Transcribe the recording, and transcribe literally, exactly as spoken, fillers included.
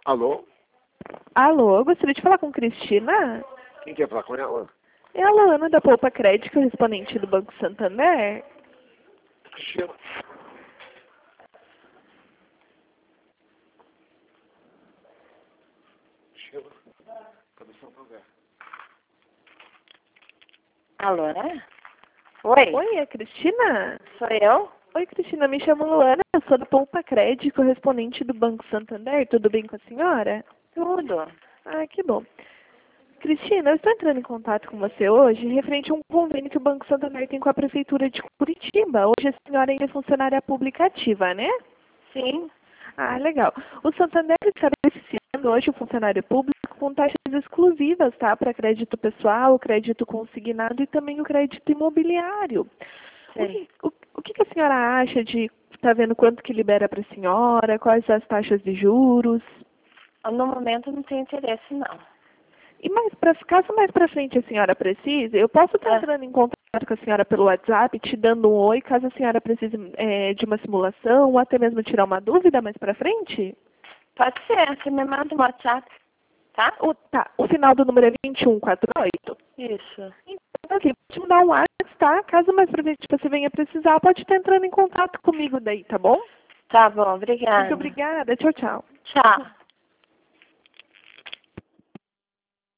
Alô? Alô, eu gostaria de falar com Cristina. Quem quer falar com ela? É a Luana da Poupa Crédito, correspondente do Banco Santander. Cristina. Cristina. Cadê o Santander? Alô, né? Oi, Oi, é Cristina? sou eu? Oi, Cristina, me chamo Luana, eu sou da Poupa Crédito, correspondente do Banco Santander. Tudo bem com a senhora? Tudo. Ah, que bom. Cristina, eu estou entrando em contato com você hoje referente a um convênio que o Banco Santander tem com a Prefeitura de Curitiba. Hoje a senhora ainda é funcionária pública ativa, né? Sim. Ah, legal. O Santander está beneficiando hoje o funcionário público com taxas exclusivas, tá? Para crédito pessoal, crédito consignado e também o crédito imobiliário. O Sei. que, o, o que que a senhora acha de estar vendo quanto que libera para a senhora, quais as taxas de juros? No momento não tenho interesse, não. E mais pra, caso mais para frente a senhora precise, eu posso estar Ah. entrando em contato com a senhora pelo WhatsApp, te dando um oi, caso a senhora precise é, de uma simulação ou até mesmo tirar uma dúvida mais para frente? Pode ser, você me manda um WhatsApp, tá? O, tá, o final do número é vinte e um quarenta e oito. Isso. Então, aqui, vou te mandar um WhatsApp, tá? Caso mais pra frente você venha precisar, pode estar entrando em contato comigo daí, tá bom? Tá bom, obrigada. Muito obrigada. Tchau, tchau. Tchau.